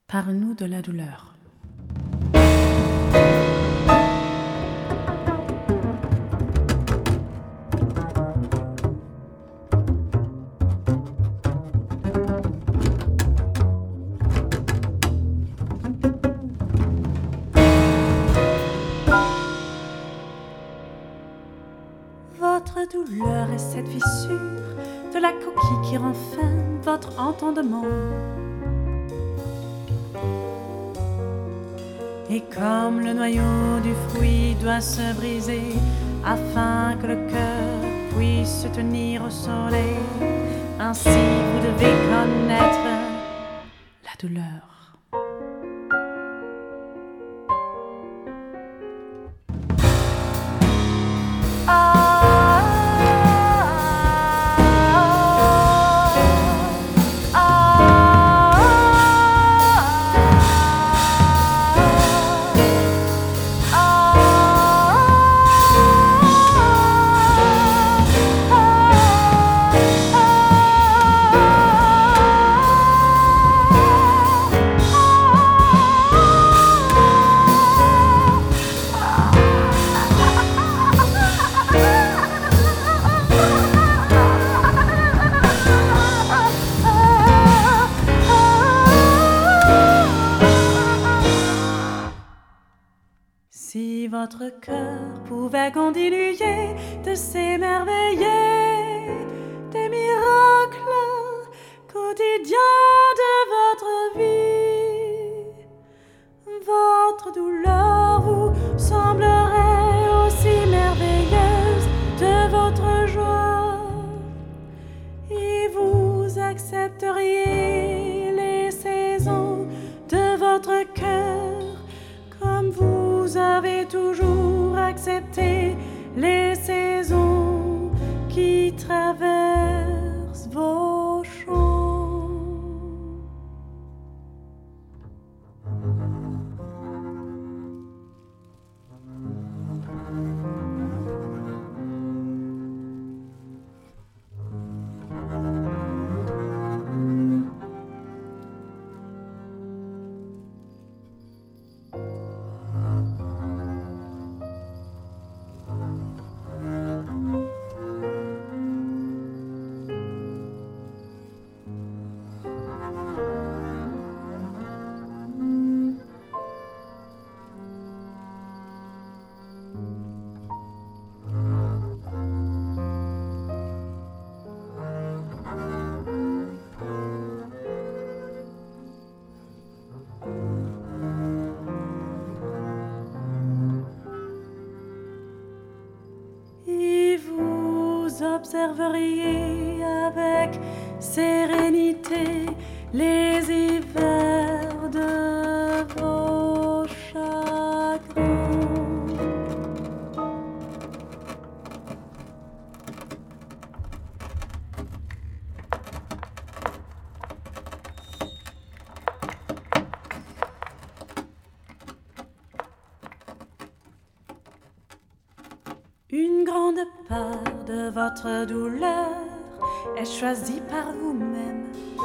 Parle-nous de la douleur. Votre douleur est cette fissure de la coquille qui renferme votre entendement. Et comme le noyau du fruit doit se briser afin que le cœur puisse se tenir au soleil, ainsi vous devez connaître la douleur. Si votre cœur pouvait continuer de s'émerveiller des miracles quotidiens de votre vie, votre douleur vous semblerait aussi merveilleuse de votre joie, et vous accepteriez les saisons de votre cœur comme vous avez toujours accepté les saisons qui traversent vos champs. Observeriez avec sérénité les hivers de vos chagrins. Une grande part de votre douleur est choisie par vous-même.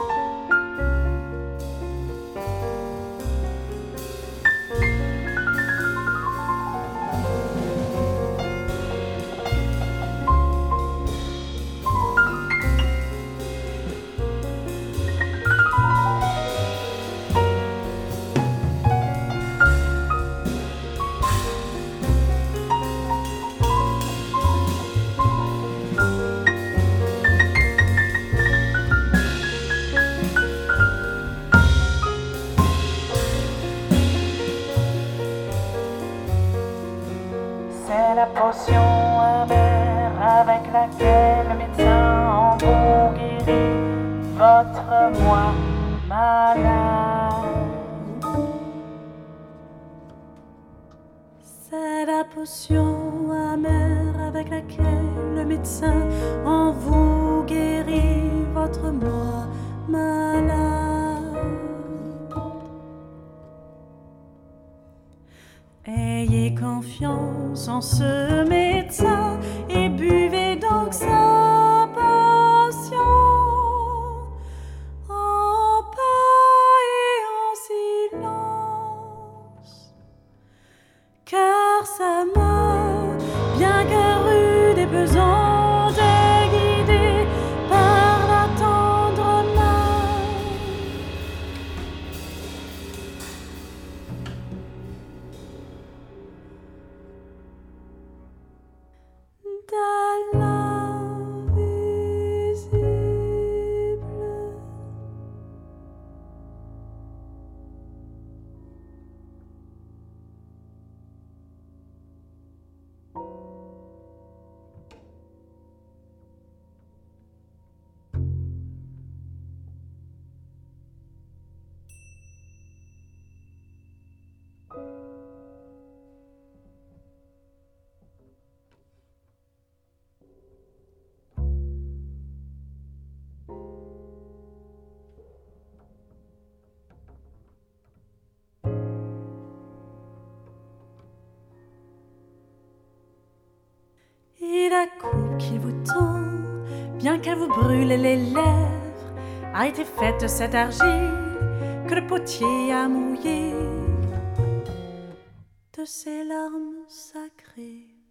C'est la potion amère avec laquelle le médecin en vous guérit votre moi malade. C'est la potion amère avec laquelle le médecin en vous guérit votre moi malade. Ayez confiance en ce médecin et buvez donc sa potion en paix et en silence. la coupe qu'il vous tend, bien qu'elle vous brûle les lèvres, a été faite de cette argile que le potier a mouillé de ses larmes sacrées.